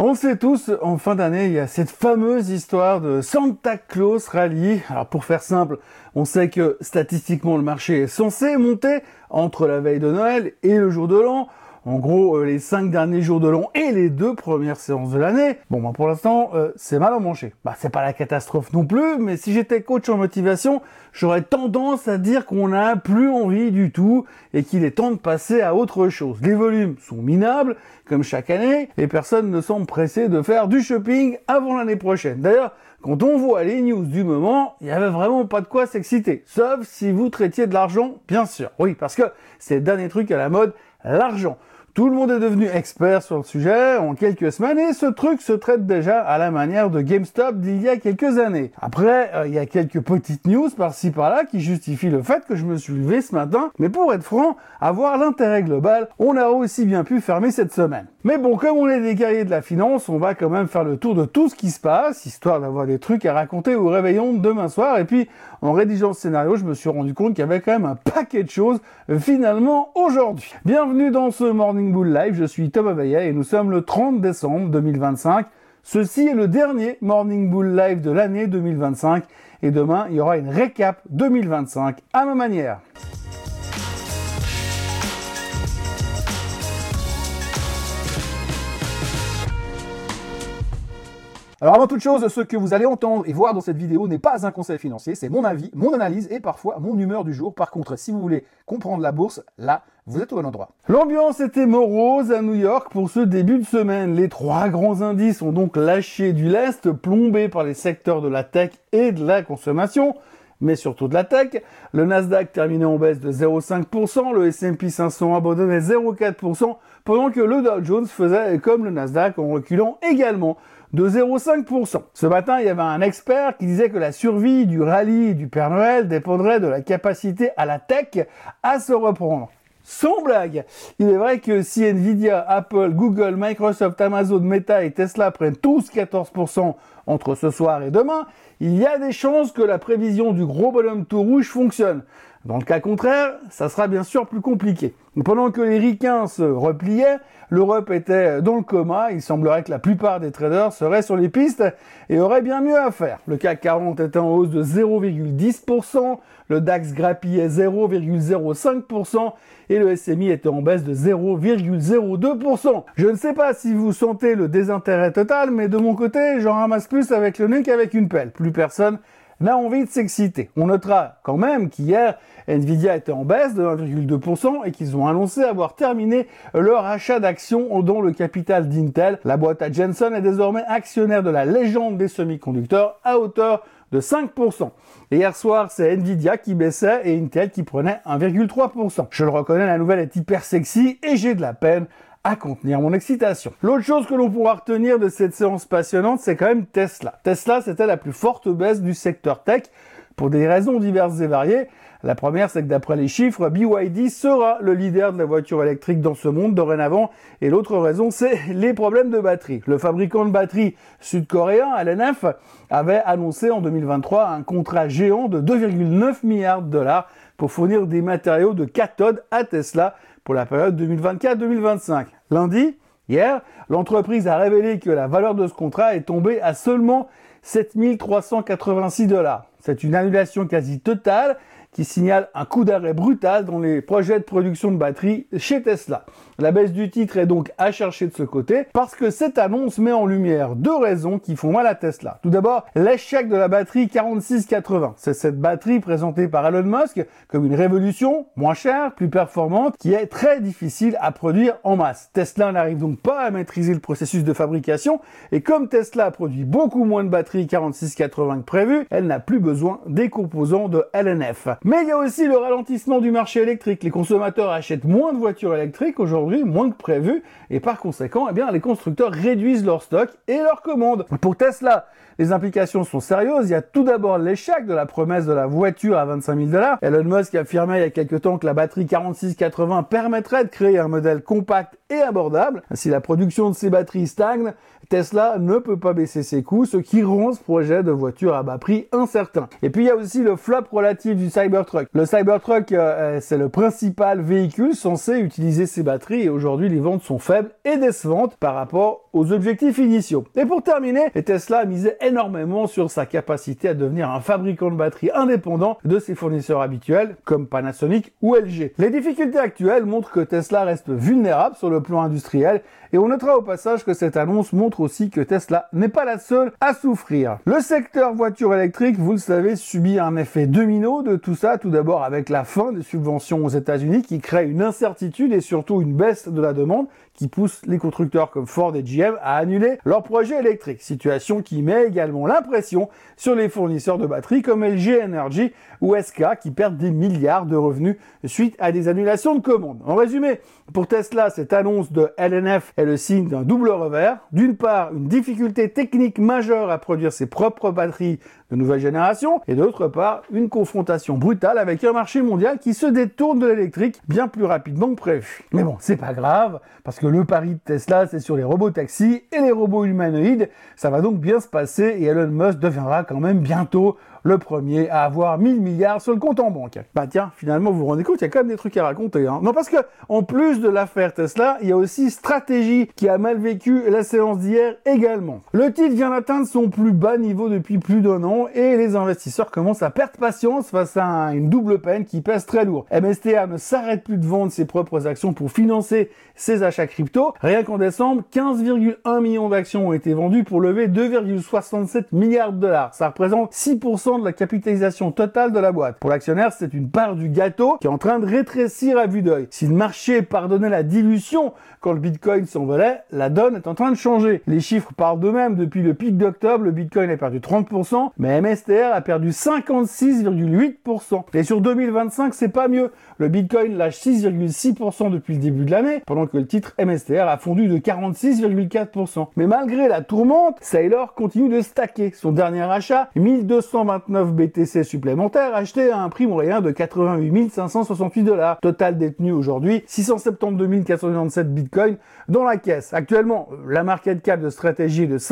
On le sait tous, en fin d'année, il y a cette fameuse histoire de Santa Claus Rally. Alors pour faire simple, on sait que statistiquement le marché est censé monter entre la veille de Noël et le jour de l'an. En gros, les 5 derniers jours de l'an et les 2 premières séances de l'année. Bon, pour l'instant, c'est mal emmanché. C'est pas la catastrophe non plus, mais si j'étais coach en motivation, j'aurais tendance à dire qu'on n'a plus envie du tout et qu'il est temps de passer à autre chose. Les volumes sont minables, comme chaque année, et personne ne semble pressé de faire du shopping avant l'année prochaine. D'ailleurs, quand on voit les news du moment, il n'y avait vraiment pas de quoi s'exciter. Sauf si vous traitiez de l'argent, bien sûr. Oui, parce que c'est le dernier truc à la mode, l'argent. Tout le monde est devenu expert sur le sujet en quelques semaines et ce truc se traite déjà à la manière de GameStop d'il y a quelques années. Après, il y a quelques petites news par-ci par-là qui justifient le fait que je me suis levé ce matin. Mais pour être franc, avoir l'intérêt global, on a aussi bien pu fermer cette semaine. Mais bon, comme on est des guerriers de la finance, on va quand même faire le tour de tout ce qui se passe, histoire d'avoir des trucs à raconter au réveillon de demain soir. Et puis, en rédigeant ce scénario, je me suis rendu compte qu'il y avait quand même un paquet de choses finalement aujourd'hui. Bienvenue dans ce Morning Bull Live, je suis Thomas Veillet et nous sommes le 30 décembre 2025. Ceci est le dernier Morning Bull Live de l'année 2025 et demain, il y aura une récap 2025 à ma manière. Alors avant toute chose, ce que vous allez entendre et voir dans cette vidéo n'est pas un conseil financier, c'est mon avis, mon analyse et parfois mon humeur du jour. Par contre, si vous voulez comprendre la bourse, là, vous êtes au bon endroit. L'ambiance était morose à New York pour ce début de semaine. Les 3 grands indices ont donc lâché du lest, plombés par les secteurs de la tech et de la consommation, mais surtout de la tech. Le Nasdaq terminait en baisse de 0,5%, le S&P 500 abandonnait 0,4%, pendant que le Dow Jones faisait comme le Nasdaq en reculant également de 0,5%. Ce matin, il y avait un expert qui disait que la survie du rallye du Père Noël dépendrait de la capacité à la tech à se reprendre. Sans blague, il est vrai que si Nvidia, Apple, Google, Microsoft, Amazon, Meta et Tesla prennent tous 14% entre ce soir et demain, il y a des chances que la prévision du gros bonhomme tout rouge fonctionne. Dans le cas contraire, ça sera bien sûr plus compliqué. Pendant que les ricains se repliaient, l'Europe était dans le coma. Il semblerait que la plupart des traders seraient sur les pistes et auraient bien mieux à faire. Le CAC 40 était en hausse de 0,10%, le DAX grappillait 0,05% et le SMI était en baisse de 0,02%. Je ne sais pas si vous sentez le désintérêt total, mais de mon côté, j'en ramasse plus avec le nez qu'avec une pelle. Plus personne n'a envie de s'exciter. On notera quand même qu'hier, Nvidia était en baisse de 1,2% et qu'ils ont annoncé avoir terminé leur achat d'actions dans le capital d'Intel. La boîte à Jensen est désormais actionnaire de la légende des semi-conducteurs à hauteur de 5%. Et hier soir, c'est Nvidia qui baissait et Intel qui prenait 1,3%. Je le reconnais, la nouvelle est hyper sexy et j'ai de la peine à contenir mon excitation. L'autre chose que l'on pourra retenir de cette séance passionnante, c'est quand même Tesla. Tesla, c'était la plus forte baisse du secteur tech pour des raisons diverses et variées. La première, c'est que d'après les chiffres, BYD sera le leader de la voiture électrique dans ce monde dorénavant. Et l'autre raison, c'est les problèmes de batterie. Le fabricant de batteries sud-coréen, LNF, avait annoncé en 2023 un contrat géant de 2,9 milliards de dollars pour fournir des matériaux de cathode à Tesla pour la période 2024-2025. Lundi, hier, l'entreprise a révélé que la valeur de ce contrat est tombée à seulement 7 386 $. C'est une annulation quasi totale qui signale un coup d'arrêt brutal dans les projets de production de batteries chez Tesla. La baisse du titre est donc à chercher de ce côté parce que cette annonce met en lumière 2 raisons qui font mal à Tesla. Tout d'abord, l'échec de la batterie 4680. C'est cette batterie présentée par Elon Musk comme une révolution, moins chère, plus performante, qui est très difficile à produire en masse. Tesla n'arrive donc pas à maîtriser le processus de fabrication et comme Tesla produit beaucoup moins de batteries 4680 que prévu, elle n'a plus besoin des composants de LNF. Mais il y a aussi le ralentissement du marché électrique. Les consommateurs achètent moins de voitures électriques aujourd'hui, moins que prévu, et par conséquent, les constructeurs réduisent leur stock et leurs commandes. Pour Tesla, les implications sont sérieuses. Il y a tout d'abord l'échec de la promesse de la voiture à 25 000 $. Elon Musk affirmait il y a quelques temps que la batterie 4680 permettrait de créer un modèle compact et abordable. Si la production de ces batteries stagne, Tesla ne peut pas baisser ses coûts, ce qui rend ce projet de voiture à bas prix incertain. Et puis il y a aussi le flop relatif du Cybertruck. Le Cybertruck, c'est le principal véhicule censé utiliser ces batteries et aujourd'hui les ventes sont faibles et décevantes par rapport aux objectifs initiaux. Et pour terminer, Tesla misait énormément sur sa capacité à devenir un fabricant de batteries indépendant de ses fournisseurs habituels comme Panasonic ou LG. Les difficultés actuelles montrent que Tesla reste vulnérable sur le plan industriel et on notera au passage que cette annonce montre aussi que Tesla n'est pas la seule à souffrir. Le secteur voiture électrique, vous le savez, subit un effet domino de tout ça, tout d'abord avec la fin des subventions aux États-Unis qui crée une incertitude et surtout une baisse de la demande qui pousse les constructeurs comme Ford et GM à annuler leurs projets électriques. Situation qui met également l'impression sur les fournisseurs de batteries comme LG Energy ou SK qui perdent des milliards de revenus suite à des annulations de commandes. En résumé, pour Tesla, cette annonce de LNF est le signe d'un double revers. D'une part, une difficulté technique majeure à produire ses propres batteries de nouvelle génération et d'autre part, une confrontation brutale avec un marché mondial qui se détourne de l'électrique bien plus rapidement que prévu. Mais bon, c'est pas grave parce que le pari de Tesla, c'est sur les robots taxis et les robots humanoïdes. Ça va donc bien se passer et Elon Musk deviendra quand même bientôt le premier à avoir 1000 milliards sur le compte en banque. Bah tiens, finalement, vous vous rendez compte, il y a quand même des trucs à raconter. Non, parce que en plus de l'affaire Tesla, il y a aussi Stratégie qui a mal vécu la séance d'hier également. Le titre vient d'atteindre son plus bas niveau depuis plus d'1 an et les investisseurs commencent à perdre patience face à une double peine qui pèse très lourd. MSTR ne s'arrête plus de vendre ses propres actions pour financer ses achats crypto. Rien qu'en décembre, 15,1 millions d'actions ont été vendues pour lever 2,67 milliards de dollars. Ça représente 6% de la capitalisation totale de la boîte. Pour l'actionnaire, c'est une part du gâteau qui est en train de rétrécir à vue d'œil. Si le marché pardonnait la dilution quand le Bitcoin s'envolait, la donne est en train de changer. Les chiffres parlent d'eux-mêmes. Depuis le pic d'octobre, le Bitcoin a perdu 30%, mais MSTR a perdu 56,8%. Et sur 2025, c'est pas mieux. Le Bitcoin lâche 6,6% depuis le début de l'année, pendant que le titre MSTR a fondu de 46,4%. Mais malgré la tourmente, Saylor continue de stacker. Son dernier achat, 1229 BTC supplémentaires, achetés à un prix moyen de 88 568 $. Total détenu aujourd'hui, 672 497 Bitcoin dans la caisse. Actuellement, la market cap de Stratégie est de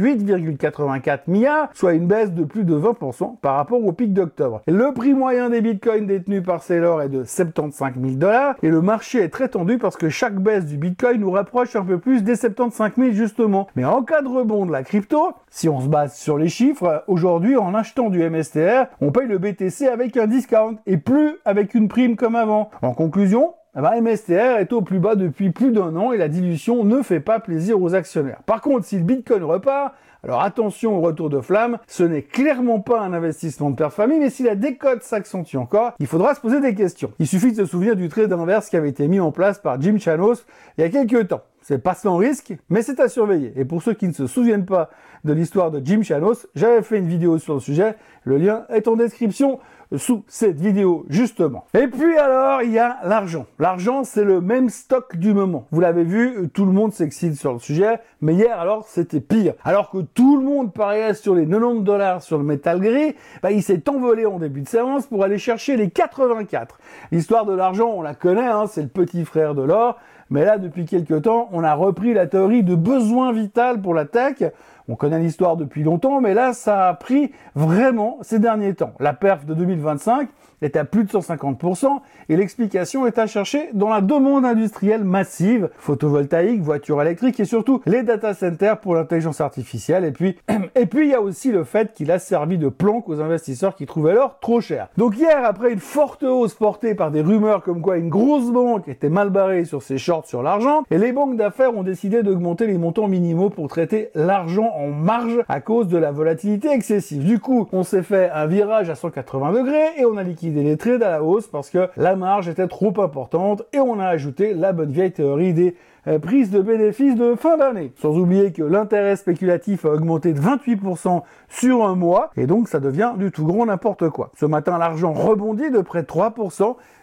58,84 milliards, soit une baisse de plus de 20% par rapport au pic d'octobre. Le prix moyen des Bitcoins détenus par Saylor est de 75 000 $ et le marché est très tendu parce que chaque baisse du Bitcoin nous rapproche un peu plus des 75 000 justement. Mais en cas de rebond de la crypto, si on se base sur les chiffres, aujourd'hui en achetant du MSTR, on paye le BTC avec un discount et plus avec une prime comme avant. En conclusion, MSTR est au plus bas depuis plus d'1 an et la dilution ne fait pas plaisir aux actionnaires. Par contre, si le Bitcoin repart, alors attention au retour de flamme, ce n'est clairement pas un investissement de père de famille, mais si la décote s'accentue encore, il faudra se poser des questions. Il suffit de se souvenir du trade inverse qui avait été mis en place par Jim Chanos il y a quelques temps. C'est pas sans risque, mais c'est à surveiller. Et pour ceux qui ne se souviennent pas de l'histoire de Jim Chanos, j'avais fait une vidéo sur le sujet, le lien est en description sous cette vidéo justement. Et puis alors, il y a l'argent. L'argent, c'est le même stock du moment. Vous l'avez vu, tout le monde s'excite sur le sujet, mais hier alors, c'était pire. Alors que tout le monde pariait sur les 90 $ sur le métal gris, il s'est envolé en début de séance pour aller chercher les 84. L'histoire de l'argent, on la connaît, c'est le petit frère de l'or. Mais là, depuis quelques temps, on a repris la théorie de besoin vital pour la tech. On connaît l'histoire depuis longtemps, mais là, ça a pris vraiment ces derniers temps. La perf de 2025 est à plus de 150% et l'explication est à chercher dans la demande industrielle massive, photovoltaïque, voitures électriques et surtout les data centers pour l'intelligence artificielle. Et puis, il y a aussi le fait qu'il a servi de planque aux investisseurs qui trouvaient l'or trop cher. Donc hier, après une forte hausse portée par des rumeurs comme quoi une grosse banque était mal barrée sur ses shorts sur l'argent, et les banques d'affaires ont décidé d'augmenter les montants minimaux pour traiter l'argent en marge à cause de la volatilité excessive. Du coup, on s'est fait un virage à 180 degrés et on a liquidé les trades à la hausse parce que la marge était trop importante et on a ajouté la bonne vieille théorie des prises de bénéfices de fin d'année. Sans oublier que l'intérêt spéculatif a augmenté de 28% sur un mois et donc ça devient du tout gros n'importe quoi. Ce matin, l'argent rebondit de près de 3%.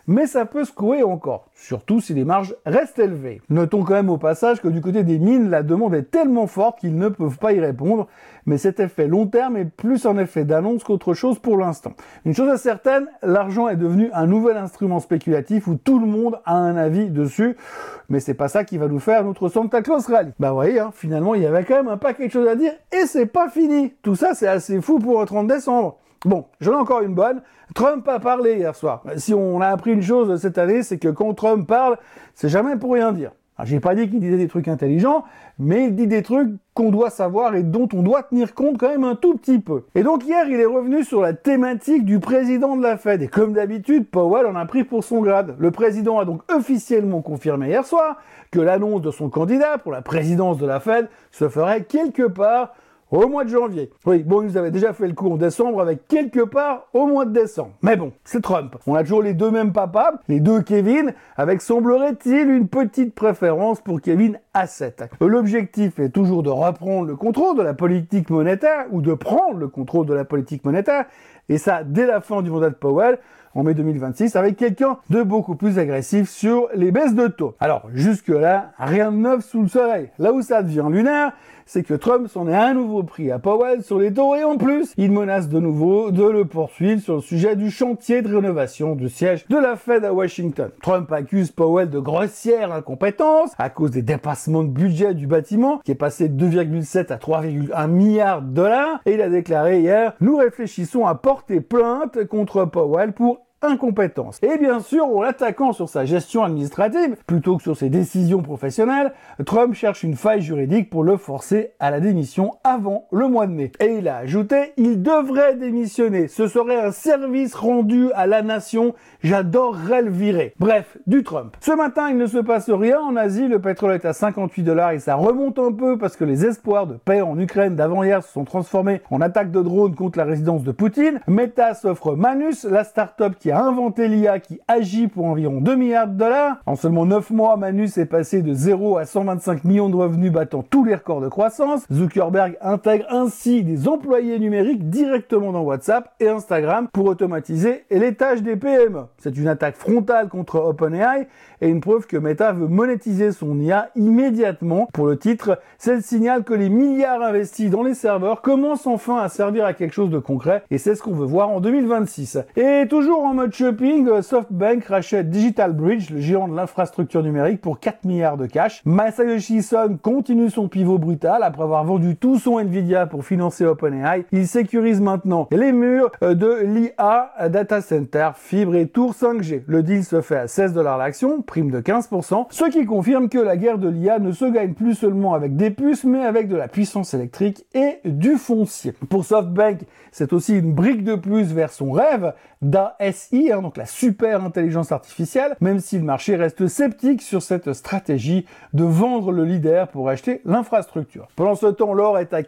mais ça peut secouer encore, surtout si les marges restent élevées. Notons quand même au passage que du côté des mines, la demande est tellement forte qu'ils ne peuvent pas y répondre, mais cet effet long terme est plus un effet d'annonce qu'autre chose pour l'instant. Une chose est certaine, l'argent est devenu un nouvel instrument spéculatif où tout le monde a un avis dessus, mais c'est pas ça qui va nous faire notre Santa Claus Rally. Bah voyez, finalement il y avait quand même un paquet de choses à dire et c'est pas fini. Tout ça c'est assez fou pour le 30 décembre. Bon, j'en ai encore une bonne. Trump a parlé hier soir. Si on a appris une chose cette année, c'est que quand Trump parle, c'est jamais pour rien dire. Alors, j'ai pas dit qu'il disait des trucs intelligents, mais il dit des trucs qu'on doit savoir et dont on doit tenir compte quand même un tout petit peu. Et donc hier, il est revenu sur la thématique du président de la Fed. Et comme d'habitude, Powell en a pris pour son grade. Le président a donc officiellement confirmé hier soir que l'annonce de son candidat pour la présidence de la Fed se ferait quelque part au mois de janvier. Oui, bon, ils avaient déjà fait le coup en décembre avec quelque part au mois de décembre. Mais bon, c'est Trump. On a toujours les deux mêmes papas, les deux Kevin, avec semblerait-il une petite préférence pour Kevin Hassett. L'objectif est toujours de reprendre le contrôle de la politique monétaire, ou de prendre le contrôle de la politique monétaire, et ça dès la fin du mandat de Powell, en mai 2026, avec quelqu'un de beaucoup plus agressif sur les baisses de taux. Alors, jusque-là, rien de neuf sous le soleil. Là où ça devient lunaire, c'est que Trump s'en est à nouveau pris à Powell sur les taux et en plus, il menace de nouveau de le poursuivre sur le sujet du chantier de rénovation du siège de la Fed à Washington. Trump accuse Powell de grossière incompétence à cause des dépassements de budget du bâtiment qui est passé de 2,7 à 3,1 milliards de dollars et il a déclaré hier « Nous réfléchissons à porter plainte contre Powell pour incompétence. » Et bien sûr, en l'attaquant sur sa gestion administrative, plutôt que sur ses décisions professionnelles, Trump cherche une faille juridique pour le forcer à la démission avant le mois de mai. Et il a ajouté, il devrait démissionner. Ce serait un service rendu à la nation. J'adorerais le virer. Bref, du Trump. Ce matin, il ne se passe rien en Asie. Le pétrole est à 58 $ et ça remonte un peu parce que les espoirs de paix en Ukraine d'avant-hier se sont transformés en attaque de drones contre la résidence de Poutine. Meta s'offre Manus, la start-up qui a inventé l'IA qui agit pour environ 2 milliards de dollars. En seulement 9 mois, Manus est passé de 0 à 125 millions de revenus battant tous les records de croissance. Zuckerberg intègre ainsi des employés numériques directement dans WhatsApp et Instagram pour automatiser les tâches des PME. C'est une attaque frontale contre OpenAI et une preuve que Meta veut monétiser son IA immédiatement. Pour le titre, c'est le signal que les milliards investis dans les serveurs commencent enfin à servir à quelque chose de concret et c'est ce qu'on veut voir en 2026. Et toujours en mode shopping, SoftBank rachète Digital Bridge, le géant de l'infrastructure numérique, pour 4 milliards de cash. Masayoshi Son continue son pivot brutal après avoir vendu tout son Nvidia pour financer OpenAI. Il sécurise maintenant les murs de l'IA Data Center, fibre et tour 5G. Le deal se fait à 16 $ l'action, prime de 15%, ce qui confirme que la guerre de l'IA ne se gagne plus seulement avec des puces, mais avec de la puissance électrique et du foncier. Pour SoftBank, c'est aussi une brique de plus vers son rêve d'ASI, donc la super intelligence artificielle, même si le marché reste sceptique sur cette stratégie de vendre le leader pour acheter l'infrastructure. Pendant ce temps, l'or est à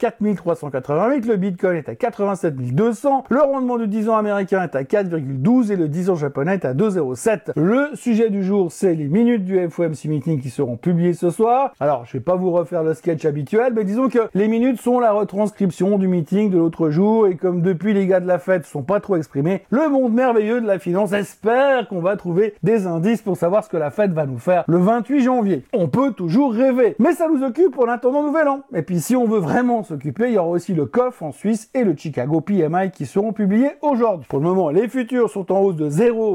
4388, le bitcoin est à 87 200, le rendement du 10 ans américain est à 4,12 et le 10 ans japonais est à 2,07. Le sujet du jour, c'est les minutes du FOMC meeting qui seront publiées ce soir. Alors, je vais pas vous refaire le sketch habituel, mais disons que les minutes sont la retranscription du meeting de l'autre jour et comme depuis les gars de la Fed sont pas trop exprimés, le monde merveilleux de la finance espère qu'on va trouver des indices pour savoir ce que la Fed va nous faire le 28 janvier. On peut toujours rêver, mais ça nous occupe en attendant Nouvel An. Et puis si on veut vraiment s'occuper, il y aura aussi le COF en Suisse et le Chicago PMI qui seront publiés aujourd'hui. Pour le moment, les futurs sont en hausse de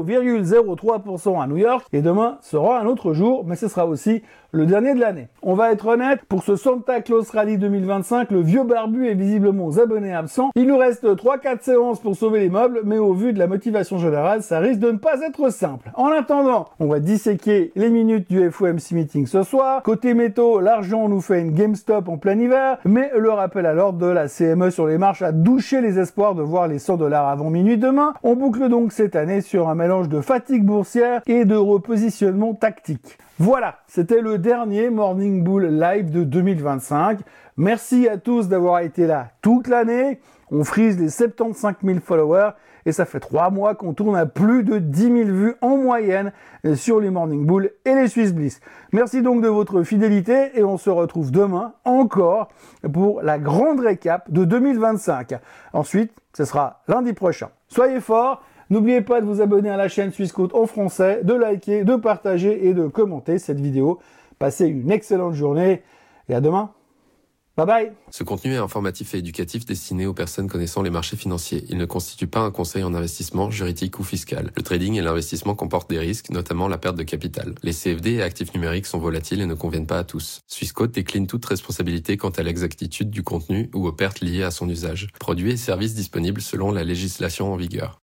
0,03% à New York et demain sera un autre jour, mais ce sera aussi le dernier de l'année. On va être honnête, pour ce Santa Claus Rally 2025, le vieux barbu est visiblement aux abonnés absents. Il nous reste 3-4 séances pour sauver les meubles, mais au vu de la motivation générale, ça risque de ne pas être simple. En attendant, on va disséquer les minutes du FOMC meeting ce soir. Côté métaux, l'argent nous fait une GameStop en plein hiver, mais le rappel à l'ordre de la CME sur les marches a douché les espoirs de voir les 100 $ avant minuit demain. On boucle donc cette année sur un mélange de fatigue boursière et de repositionnement tactique. Voilà, c'était le dernier Morning Bull Live de 2025. Merci à tous d'avoir été là toute l'année. On frise les 75 000 followers et ça fait 3 mois qu'on tourne à plus de 10 000 vues en moyenne sur les Morning Bull et les Swiss Bliss. Merci donc de votre fidélité et on se retrouve demain encore pour la grande récap de 2025. Ensuite, ce sera lundi prochain. Soyez forts, N'oubliez pas de vous abonner à la chaîne Swissquote en français, de liker, de partager et de commenter cette vidéo. Passez une excellente journée et à demain. Bye bye. Ce contenu est informatif et éducatif destiné aux personnes connaissant les marchés financiers. Il ne constitue pas un conseil en investissement, juridique ou fiscal. Le trading et l'investissement comportent des risques, notamment la perte de capital. Les CFD et actifs numériques sont volatiles et ne conviennent pas à tous. Swissquote décline toute responsabilité quant à l'exactitude du contenu ou aux pertes liées à son usage. Produits et services disponibles selon la législation en vigueur.